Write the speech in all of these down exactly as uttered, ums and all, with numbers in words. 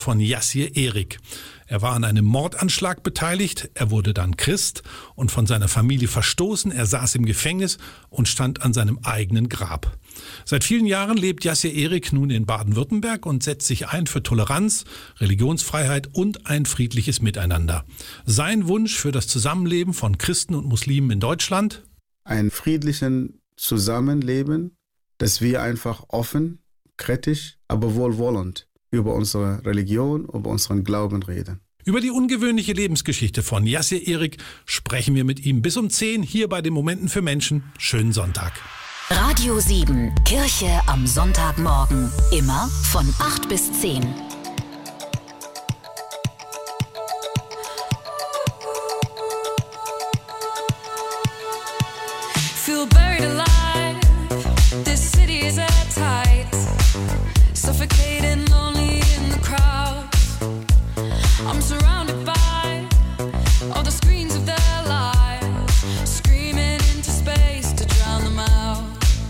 von Yassir Erik. Er war an einem Mordanschlag beteiligt, er wurde dann Christ und von seiner Familie verstoßen, er saß im Gefängnis und stand an seinem eigenen Grab. Seit vielen Jahren lebt Yassir Erik nun in Baden-Württemberg und setzt sich ein für Toleranz, Religionsfreiheit und ein friedliches Miteinander. Sein Wunsch für das Zusammenleben von Christen und Muslimen in Deutschland? Ein friedlichen Zusammenleben, dass wir einfach offen, kritisch, aber wohlwollend über unsere Religion, über unseren Glauben reden. Über die ungewöhnliche Lebensgeschichte von Yassir Erik sprechen wir mit ihm bis um zehn hier bei den Momenten für Menschen. Schönen Sonntag. Radio sieben, Kirche am Sonntagmorgen. Immer von acht bis zehn. Feel buried alive. This city is at tight. Suffocating, lonely in the crowd. I'm surrounded by all the screens of their lives, screaming into space to drown them out.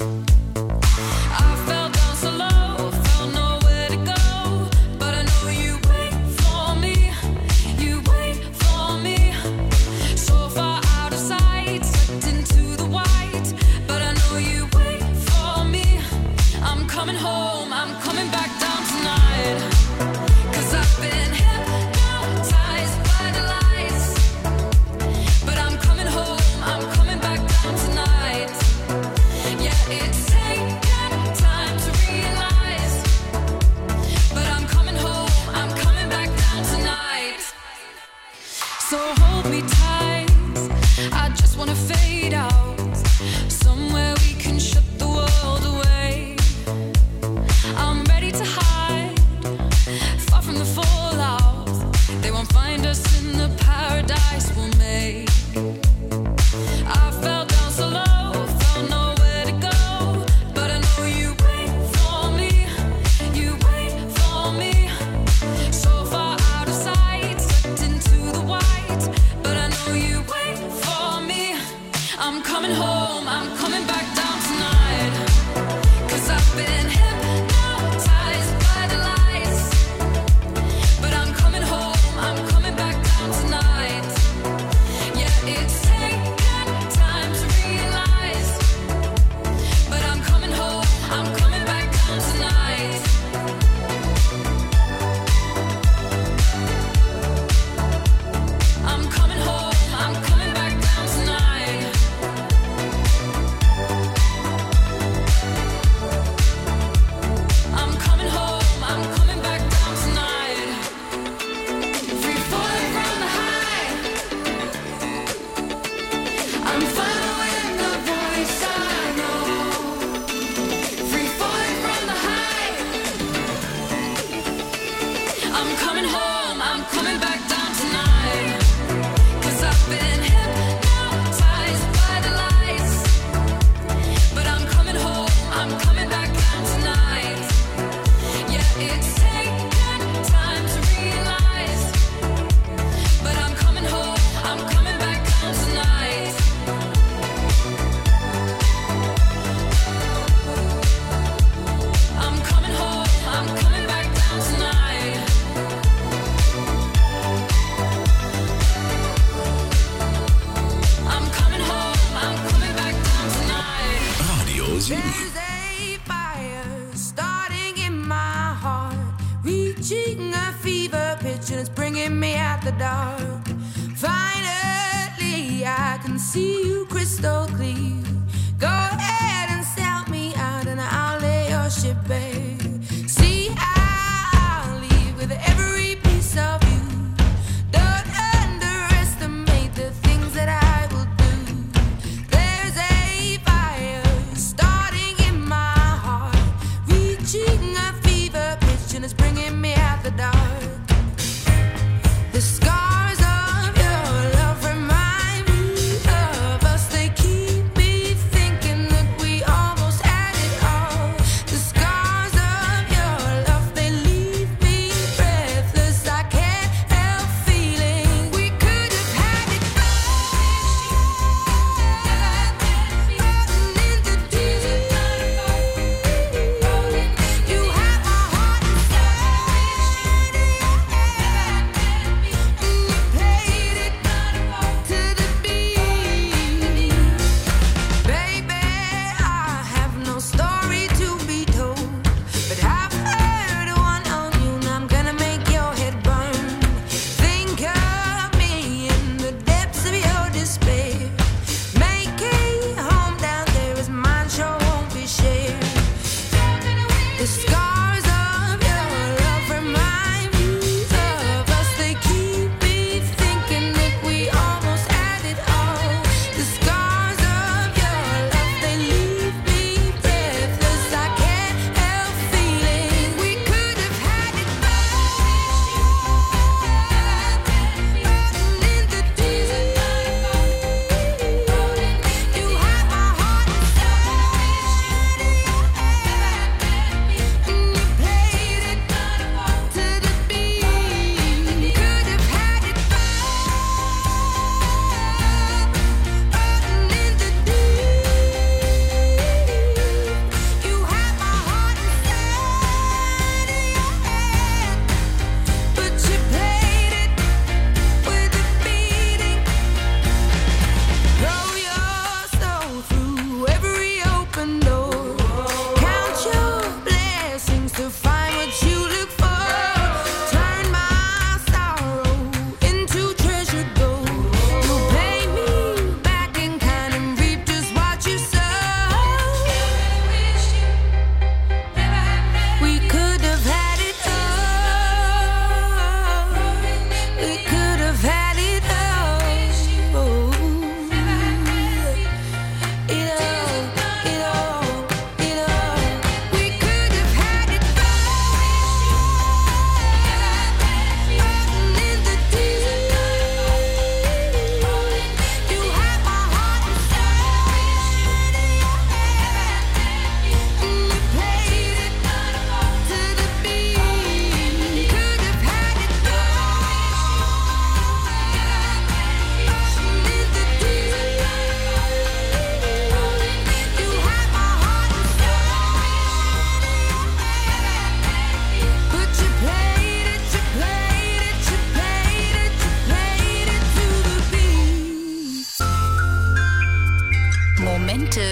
I fell down so low, felt nowhere to go, but I know you wait for me, you wait for me. So far out of sight, sucked into the white, but I know you wait for me. I'm coming home, I'm coming back down tonight, 'cause I've been hypnotized by the lights, but I'm coming home, I'm coming back down tonight. Yeah, it's taken time to realize, but I'm coming home, I'm coming back down tonight. So hold me tight, I just wanna fade out, somewhere we can shut the world away. I'm ready to hide, far from the fallout. They won't find us in the paradise we'll make. I fell down so low, felt nowhere to go, but I know you wait for me, you wait for me. So far out of sight, sucked into the white, but I know you wait for me. I'm coming home, I'm coming back down tonight, 'cause I've been hypnotized by the lights, but I'm coming home, I'm coming back down tonight. Yeah, it's taken time to realize, but I'm coming home, I'm coming back down tonight. I'm coming home, I'm coming back down tonight. I'm coming home, I'm coming back down tonight. Free falling from the high, I'm following the voice I know. Free falling from the high, I'm coming home, I'm coming back down tonight, 'cause I've been hypnotized by the lights, but I'm coming home, I'm coming back down tonight. Yeah, it's taken time to realize, but I'm coming home, I'm coming back down tonight. I'm coming home, I'm coming back down tonight. I'm coming home, I'm coming back down tonight. Radio sieben. There's a fire starting in my heart, reaching a fever pitch and it's bringing me out the dark. Finally, I can see you crystal clear. Go ahead and sell me out and I'll lay your ship bare. See, I'll leave with every piece of you. Don't underestimate the things that I will do. There's a fire starting in my heart, reaching a fever pitch and it's bringing me out the dark. The scars of your love remind me of us. They keep me thinking that we almost had it all. The scars of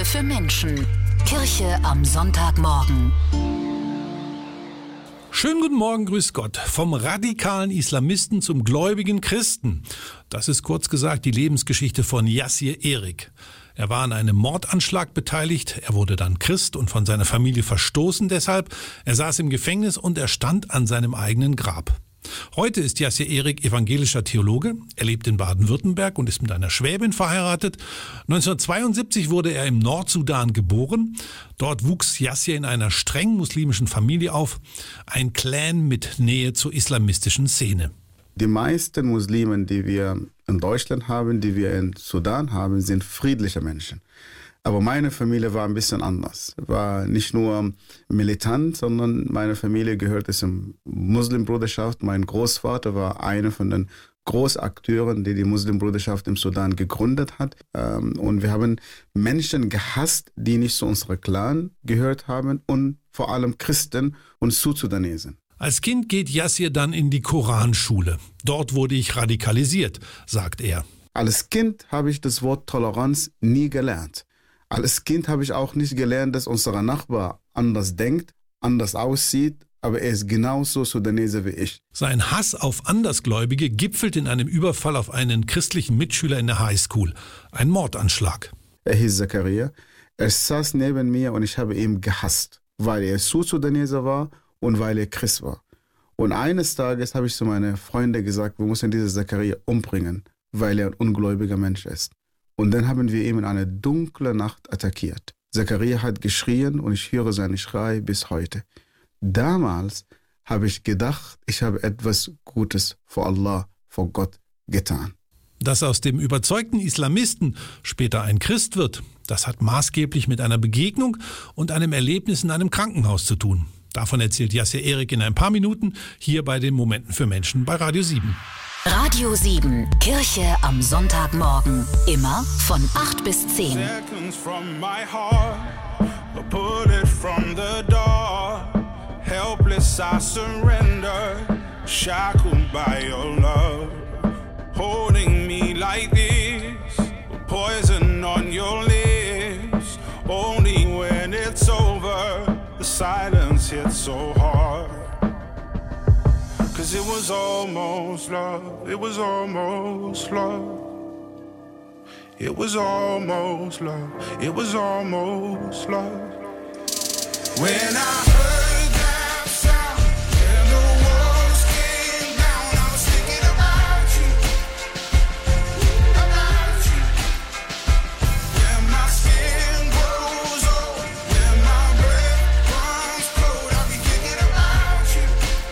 für Menschen. Kirche am Sonntagmorgen. Schönen guten Morgen, grüß Gott. Vom radikalen Islamisten zum gläubigen Christen. Das ist kurz gesagt die Lebensgeschichte von Yassir Erik. Er war an einem Mordanschlag beteiligt, er wurde dann Christ und von seiner Familie verstoßen deshalb. Er saß im Gefängnis und er stand an seinem eigenen Grab. Heute ist Yassir Erik evangelischer Theologe. Er lebt in Baden-Württemberg und ist mit einer Schwäbin verheiratet. neunzehnhundertzweiundsiebzig wurde er im Nordsudan geboren. Dort wuchs Yassir in einer streng muslimischen Familie auf. Ein Clan mit Nähe zur islamistischen Szene. Die meisten Muslime, die wir in Deutschland haben, die wir in Sudan haben, sind friedliche Menschen. Aber meine Familie war ein bisschen anders. War nicht nur militant, sondern meine Familie gehörte zur Muslimbruderschaft. Mein Großvater war einer von den Großakteuren, die die Muslimbruderschaft im Sudan gegründet hat. Und wir haben Menschen gehasst, die nicht zu unserem Clan gehört haben und vor allem Christen und Südsudanesen. Als Kind geht Yassir dann in die Koranschule. Dort wurde ich radikalisiert, sagt er. Als Kind habe ich das Wort Toleranz nie gelernt. Als Kind habe ich auch nicht gelernt, dass unser Nachbar anders denkt, anders aussieht, aber er ist genauso Sudanese wie ich. Sein Hass auf Andersgläubige gipfelt in einem Überfall auf einen christlichen Mitschüler in der Highschool. Ein Mordanschlag. Er hieß Zakaria. Er saß neben mir und ich habe ihn gehasst, weil er Sudanese war und weil er Christ war. Und eines Tages habe ich zu meinen Freunden gesagt, wir müssen diesen Zakaria umbringen, weil er ein ungläubiger Mensch ist. Und dann haben wir ihn in einer dunklen Nacht attackiert. Zakaria hat geschrien und ich höre seinen Schrei bis heute. Damals habe ich gedacht, ich habe etwas Gutes vor Allah, vor Gott getan. Dass aus dem überzeugten Islamisten später ein Christ wird, das hat maßgeblich mit einer Begegnung und einem Erlebnis in einem Krankenhaus zu tun. Davon erzählt Yassir Erik in ein paar Minuten hier bei den Momenten für Menschen bei Radio sieben. Radio sieben, Kirche am Sonntagmorgen. Immer von acht bis zehn. Seconds from my heart, a bullet from the door. Helpless I surrender, shackled by your love. Holding me like this, poison on your lips. Only when it's over, the silence hits so hard. Cause it was almost love, it was almost love. It was almost love, it was almost love. When I heard that sound, and the walls came down, I was thinking about you, about you. When my skin grows old, when my breath runs cold, I'll be thinking about you.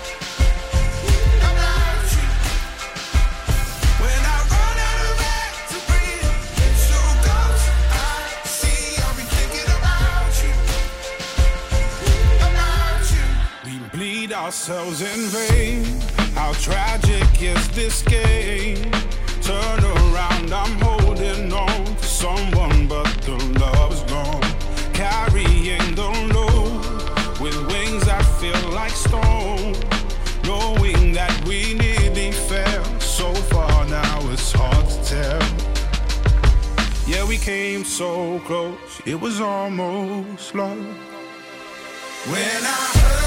Ourselves in vain. How tragic is this game? Turn around, I'm holding on to someone, but the love is gone. Carrying the load with wings that feel like stone. Knowing that we nearly fell so far now, it's hard to tell. Yeah, we came so close, it was almost love. When I heard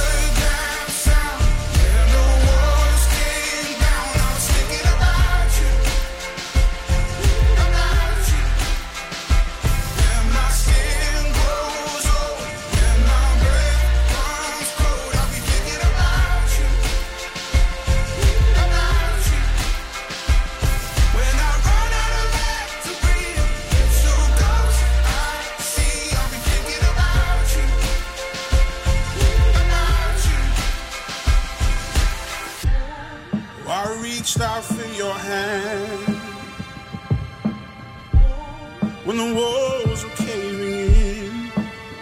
out for your hand when the walls were caving in,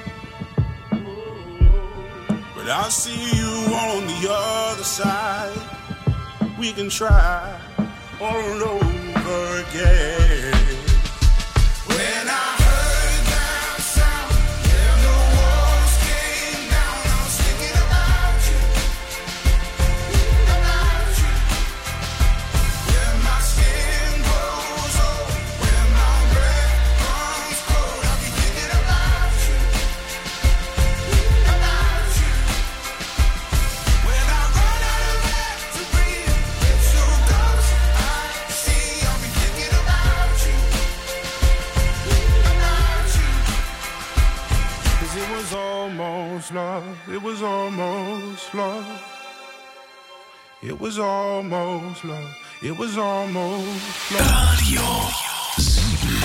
but I see you on the other side. We can try all over again. When I heard that sound and the walls came down, I was thinking about you, about you. When my skin grows old, when my breath runs cold, I'll be thinking about you. almost love. It was almost love. It was almost love. It was almost love. Radio sieben.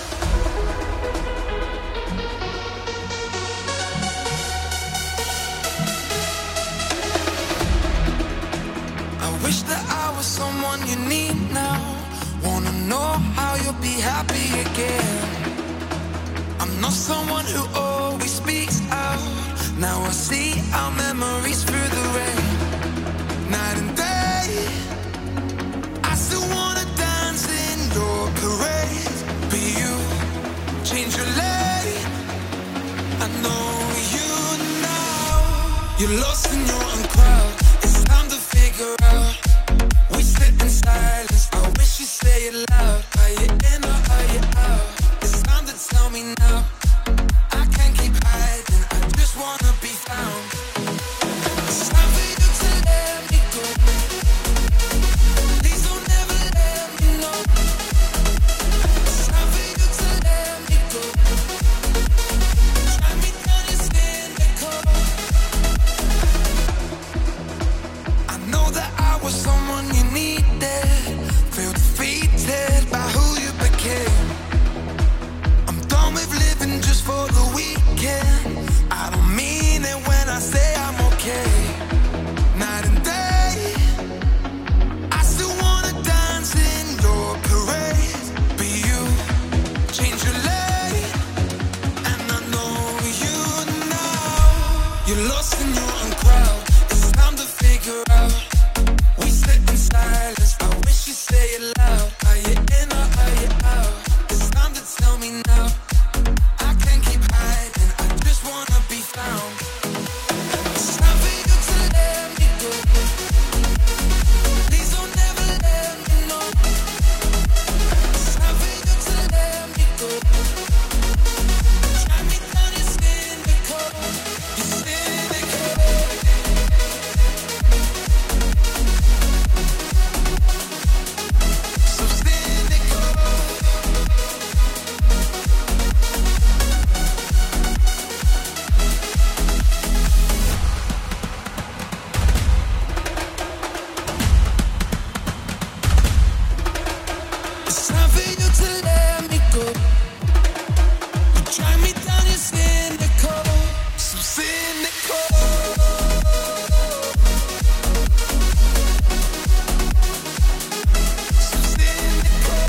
I wish that I was someone you need now. Wanna know how you'll be happy again. I'm not someone who always speaks out. Now I see our memories through the rain. Night and day, I still wanna dance in your parade. But you change your lane. I know you now. You're lost in your own crowd. It's time to figure out. We sit in silence. I wish you'd say it loud. Are you in or are you out? It's time to tell me now. I can't keep hiding. I just wanna be found. It's time for you to let me go. Please don't ever let me know. It's time for you to let me go. Try me down, you're cynical. I know that I was someone you needed. Feel defeated by who you became. I'm done with living just for the weekend. I don't mean it when I say I'm okay. Night and day, I still wanna dance in your parade. But you change your lane, and I know you now. You're lost in your own crowd. It's time to figure out. We sit in silence. I wish you'd say it loud. Are you in or are you out? It's time to tell me now. I can't keep hiding. I just wanna be found. It's time for you to let me go. Please don't ever let me know. It's time for you to let me go. Try me down, you're cynical. You're cynical. So cynical. It's time for you to let me go. You try me down, you're cynical. So cynical. So cynical.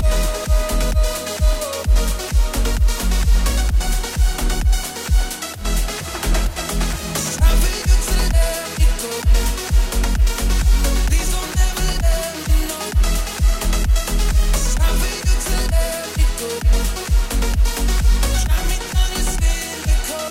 It's time for you to let me go. Please don't ever let me know. It's time for you to let me go. Try me down, you're cynical.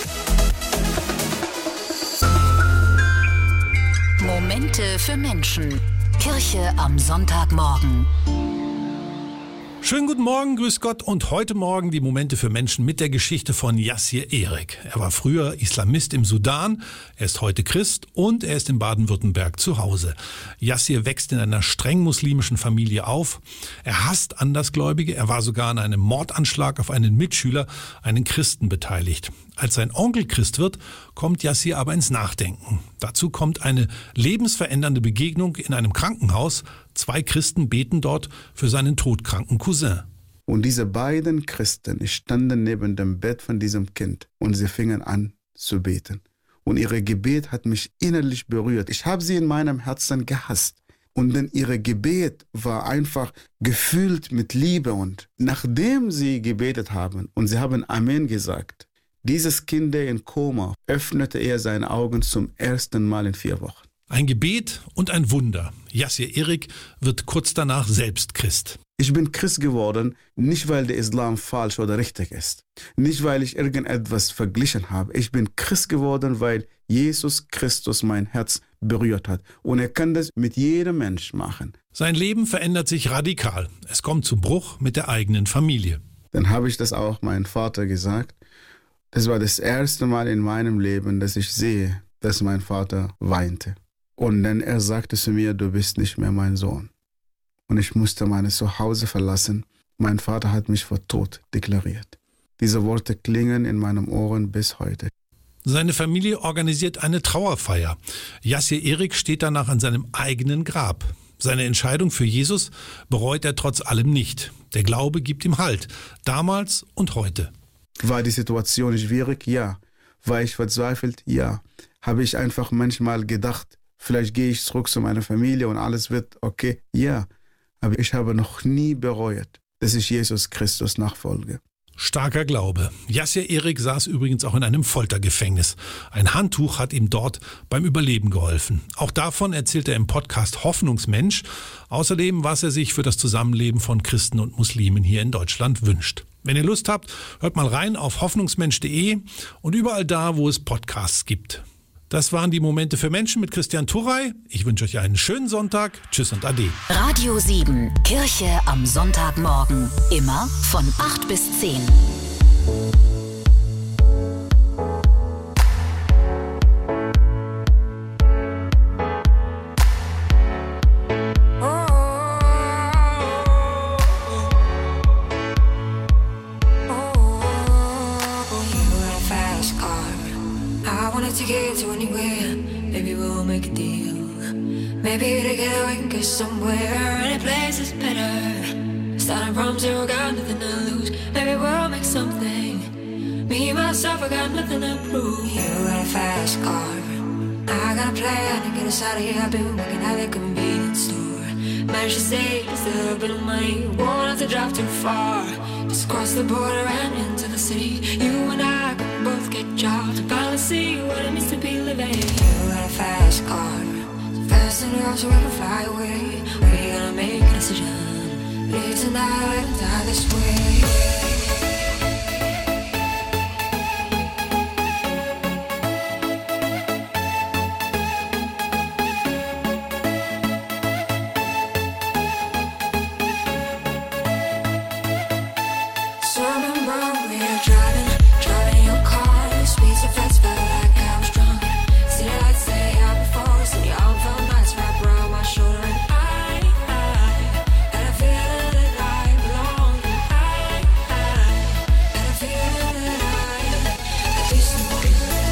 Momente für Menschen. Kirche am Sonntagmorgen. Schönen guten Morgen, grüß Gott, und heute Morgen die Momente für Menschen mit der Geschichte von Yassir Erik. Er war früher Islamist im Sudan, er ist heute Christ und er ist in Baden-Württemberg zu Hause. Yassir wächst in einer streng muslimischen Familie auf. Er hasst Andersgläubige, er war sogar an einem Mordanschlag auf einen Mitschüler, einen Christen, beteiligt. Als sein Onkel Christ wird, kommt Yassir aber ins Nachdenken. Dazu kommt eine lebensverändernde Begegnung in einem Krankenhaus. Zwei Christen beten dort für seinen todkranken Cousin. Und diese beiden Christen standen neben dem Bett von diesem Kind und sie fingen an zu beten. Und ihr Gebet hat mich innerlich berührt. Ich habe sie in meinem Herzen gehasst. Und denn ihr Gebet war einfach gefüllt mit Liebe. Und nachdem sie gebetet haben und sie haben Amen gesagt, dieses Kind, der in Koma, öffnete er seine Augen zum ersten Mal in vier Wochen. Ein Gebet und ein Wunder. Yassir Erik wird kurz danach selbst Christ. Ich bin Christ geworden, nicht weil der Islam falsch oder richtig ist. Nicht weil ich irgendetwas verglichen habe. Ich bin Christ geworden, weil Jesus Christus mein Herz berührt hat. Und er kann das mit jedem Mensch machen. Sein Leben verändert sich radikal. Es kommt zum Bruch mit der eigenen Familie. Dann habe ich das auch meinem Vater gesagt. Das war das erste Mal in meinem Leben, dass ich sehe, dass mein Vater weinte. Und dann er sagte zu mir, du bist nicht mehr mein Sohn. Und ich musste mein Zuhause verlassen. Mein Vater hat mich für tot deklariert. Diese Worte klingen in meinen Ohren bis heute. Seine Familie organisiert eine Trauerfeier. Yassir Erik steht danach an seinem eigenen Grab. Seine Entscheidung für Jesus bereut er trotz allem nicht. Der Glaube gibt ihm Halt, damals und heute. War die Situation schwierig? Ja. War ich verzweifelt? Ja. Habe ich einfach manchmal gedacht, vielleicht gehe ich zurück zu meiner Familie und alles wird okay? Ja. Aber ich habe noch nie bereut, dass ich Jesus Christus nachfolge. Starker Glaube. Yassir Erik saß übrigens auch in einem Foltergefängnis. Ein Handtuch hat ihm dort beim Überleben geholfen. Auch davon erzählt er im Podcast Hoffnungsmensch. Außerdem, was er sich für das Zusammenleben von Christen und Muslimen hier in Deutschland wünscht. Wenn ihr Lust habt, hört mal rein auf hoffnungsmensch punkt de und überall da, wo es Podcasts gibt. Das waren die Momente für Menschen mit Christian Turrey. Ich wünsche euch einen schönen Sonntag. Tschüss und Ade. Radio sieben, Kirche am Sonntagmorgen. Immer von acht bis zehn. Maybe together we can get somewhere. Any place is better. Starting from zero, got nothing to lose. Maybe we'll make something. Me, myself, I got nothing to prove. You got a fast car. I got a plan to get us out of here. I've been working at the convenience store. Managed to save just a little bit of money. Won't have to drive too far. Just cross the border and into the city. You and I could both get jobs and finally see what it means to be living. You got a fast car. Fast enough so we can fly away. We're gonna make a decision. Live tonight and die this way. So I remember we were driving, driving your car. Speed so fast, felt like I was drunk. City lights say out before us, and your arm felt nice wrapped around my shoulder. And I, I had a feeling that I belonged. I, I had a feeling that I could be someone.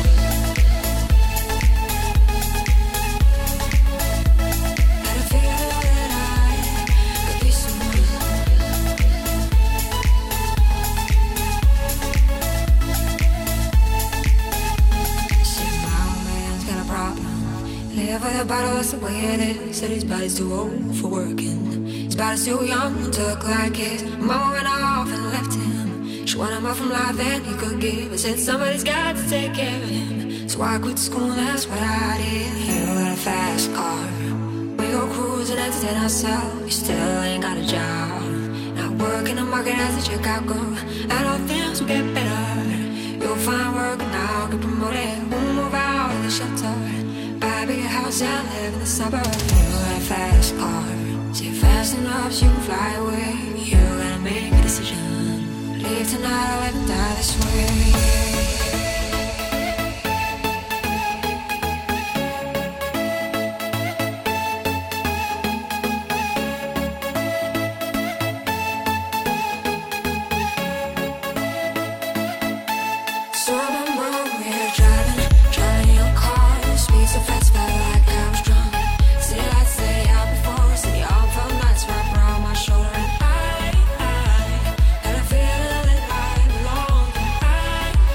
Had a feeling that I could be someone. Live with a bottle, that's the way it is. Said his body's too old for working. His body's too young to look like his. Mama went off and left him. She wanted more from life than he could give. I said somebody's got to take care of him. So I quit school, that's what I did. You got a fast car. We go cruising, entertain ourselves. You still ain't got a job. Not working the market as a checkout girl. And all things will get better. You'll find work and I'll get promoted. We'll move out of the shelter. Buy a bigger house and live in the suburbs. You got a fast car. Say fast enough so you can fly away. You gotta make a decision. Leave tonight or let me die this way. I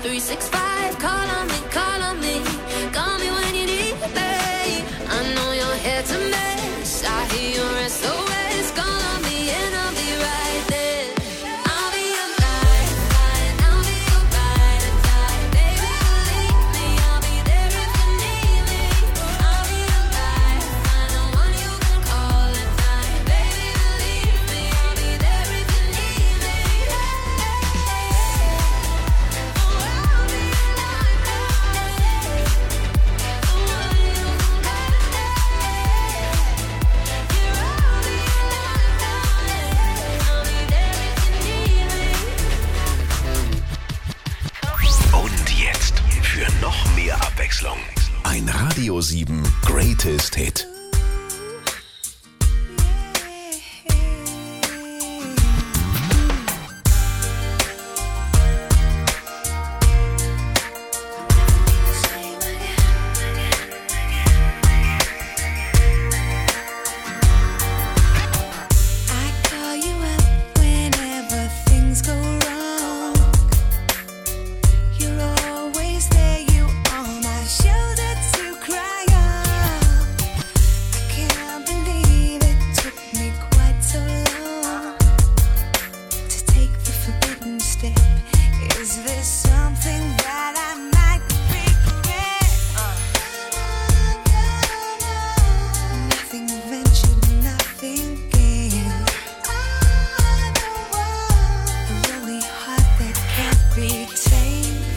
three six five. Call on me, call on me. Call me when you need me. I know you're here to miss. I hear your S O S. Call on me and I'll be right there. I'll be your lifeline. I'll be your ride or die. Baby, believe me, I'll be there if you need me. I'll be your lifeline, the one you can call at night. Baby, believe me, I'll be there if you need me. Oh, I'll be your lifeline, the one you can call at night. Yeah, I'll be your lifeline, I'll be there if you need me. Und jetzt für noch mehr Abwechslung. Ein Radio sieben Greatest Hit. I call you up whenever things go wrong. You're always there, you are my shoulder to cry on. I can't believe it took me quite so long to take the forbidden step. Is this something that I might regret? Nothing ventured, nothing gained. A lonely heart that can't be tamed.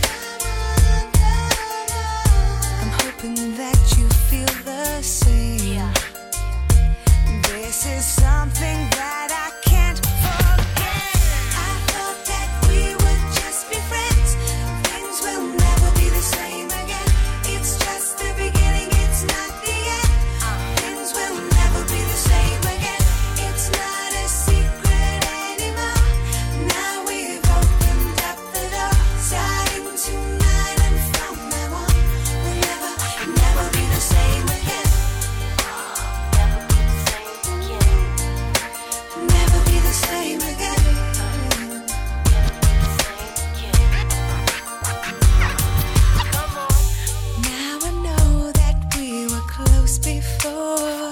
I'm hoping that you feel the same. This is something that I can't forget. I thought that we would just be friends. Things will never be the same again. It's just the beginning, it's not the end. Things will never be the same again. It's not a secret anymore. Now we've opened up the door. Starting tonight and from now on, we'll never, never be the same again. Never be the same again. Now I know that we were close before.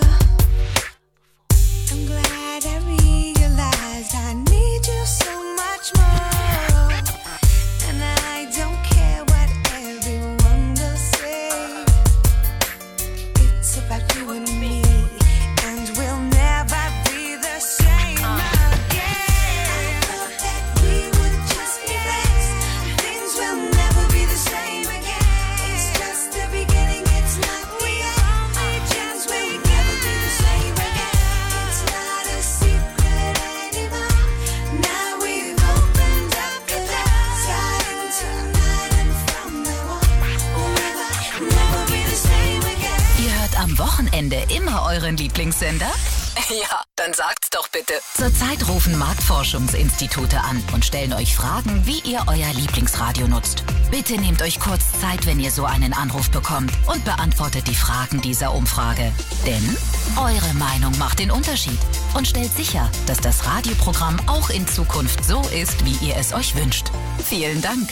I'm glad I realized I need you so much more. And I don't care what everyone will say. It's about you and me, and we'll never be the same again. I thought that we would just be friends. Things will never be the same again. It's just the beginning, it's not the end. Things will never be the same again. It's not a secret anymore. Now we've opened up the door. Starting tonight and from now on, we'll never, never be the same again. Ihr hört am Wochenende immer euren Lieblingssender? Ja, dann sagt's doch bitte. Zurzeit rufen Marktforschungsinstitute an und stellen euch Fragen, wie ihr euer Lieblingsradio nutzt. Bitte nehmt euch kurz Zeit, wenn ihr so einen Anruf bekommt, und beantwortet die Fragen dieser Umfrage. Denn eure Meinung macht den Unterschied und stellt sicher, dass das Radioprogramm auch in Zukunft so ist, wie ihr es euch wünscht. Vielen Dank.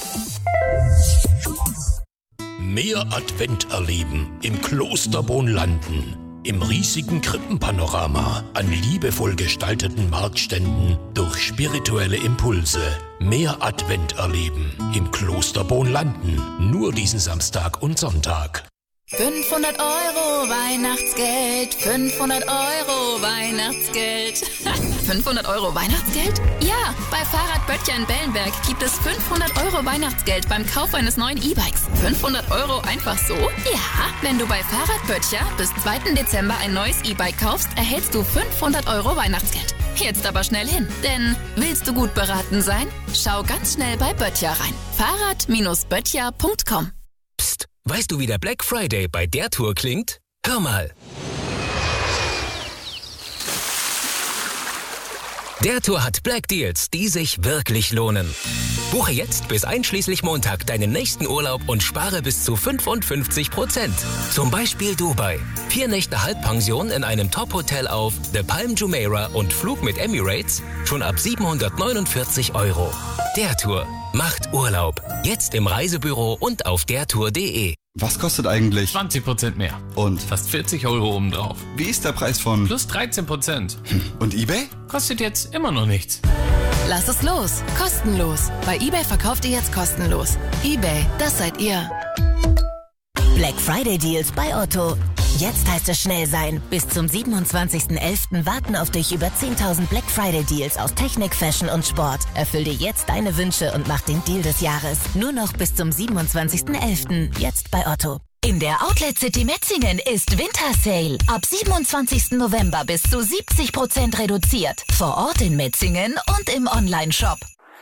Mehr Advent erleben im Klosterbohn landen. Im riesigen Krippenpanorama an liebevoll gestalteten Marktständen durch spirituelle Impulse. Mehr Advent erleben im Klosterbohn landen. Nur diesen Samstag und Sonntag. fünfhundert Euro Weihnachtsgeld, fünfhundert Euro Weihnachtsgeld. fünfhundert Euro Weihnachtsgeld? Ja, bei Fahrrad Böttcher in Bellenberg gibt es fünfhundert Euro Weihnachtsgeld beim Kauf eines neuen E-Bikes. fünfhundert Euro einfach so? Ja, wenn du bei Fahrrad Böttcher bis zweiten Dezember ein neues E-Bike kaufst, erhältst du fünfhundert Euro Weihnachtsgeld. Jetzt aber schnell hin, denn willst du gut beraten sein? Schau ganz schnell bei Böttcher rein. Fahrrad Böttcher punkt com. Psst, weißt du, wie der Black Friday bei der Tour klingt? Hör mal. Der Tour hat Black Deals, die sich wirklich lohnen. Buche jetzt bis einschließlich Montag deinen nächsten Urlaub und spare bis zu fünfundfünfzig Prozent. Zum Beispiel Dubai. Vier Nächte Halbpension in einem Top-Hotel auf The Palm Jumeirah und Flug mit Emirates schon ab siebenhundertneunundvierzig Euro. Der Tour macht Urlaub. Jetzt im Reisebüro und auf dertour punkt de. Was kostet eigentlich? zwanzig Prozent mehr. Und? Fast vierzig Euro obendrauf. Wie ist der Preis von? Plus dreizehn Prozent. Und eBay? Kostet jetzt immer noch nichts. Lass es los. Kostenlos. Bei eBay verkauft ihr jetzt kostenlos. eBay, das seid ihr. Black Friday Deals bei Otto. Jetzt heißt es schnell sein. Bis zum siebenundzwanzigsten elften warten auf dich über zehntausend Black Friday Deals aus Technik, Fashion und Sport. Erfüll dir jetzt deine Wünsche und mach den Deal des Jahres. Nur noch bis zum siebenundzwanzigsten elften Jetzt bei Otto. In der Outlet City Metzingen ist Winter Sale. Ab siebenundzwanzigsten November bis zu siebzig Prozent reduziert. Vor Ort in Metzingen und im Online-Shop.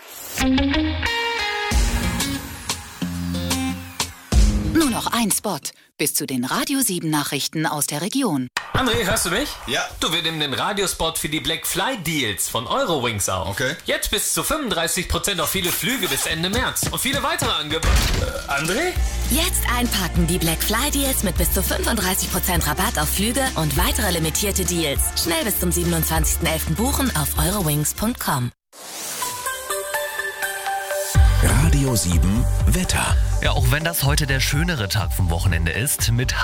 Nur noch ein Spot bis zu den Radio sieben Nachrichten aus der Region. André, hörst du mich? Ja. Du, wir nehmen den Radiospot für die Black Fly Deals von Eurowings auf. Okay. Jetzt bis zu fünfunddreißig Prozent auf viele Flüge bis Ende März. Und viele weitere Angebote. Äh, André? Jetzt einpacken die Black Fly Deals mit bis zu fünfunddreißig Prozent Rabatt auf Flüge und weitere limitierte Deals. Schnell bis zum siebenundzwanzigsten elften buchen auf eurowings punkt com. Radio sieben Wetter. Ja, auch wenn das heute der schönere Tag vom Wochenende ist, mit